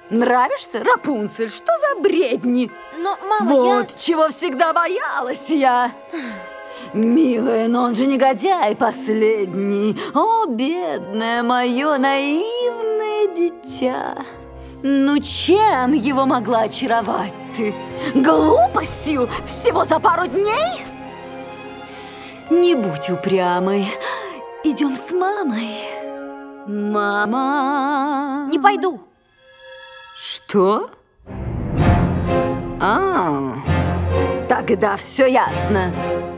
Нравишься, Рапунцель? Что за бредни? Но, мама, вот чего всегда боялась я. Милая, но он же негодяй последний. О, бедное мое наивное дитя. Ну, чем его могла очаровать ты? Глупостью всего за пару дней? Не будь упрямой. Идем с мамой. Мама... Не пойду. Что? Тогда все ясно.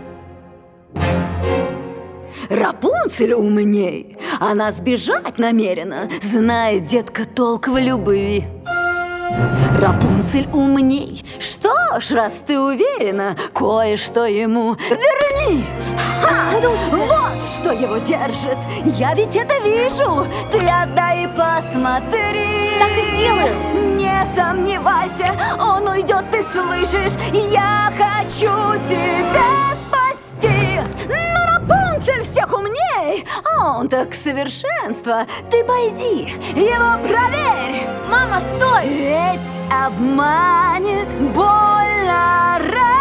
Рапунцель умней. Она сбежать намерена. Знает, детка, толк в любви. Рапунцель умней. Что ж, раз ты уверена, кое-что ему верни. Откуда у тебя? Вот что его держит. Я ведь это вижу. Ты отдай и посмотри. Так и сделаю. Не сомневайся, он уйдет, ты слышишь? Я хочу тебя спасти. Но Рапунцель всех умней. Он так совершенство. Ты пойди, его проверь. Мама, стой! Ведь обманет больно.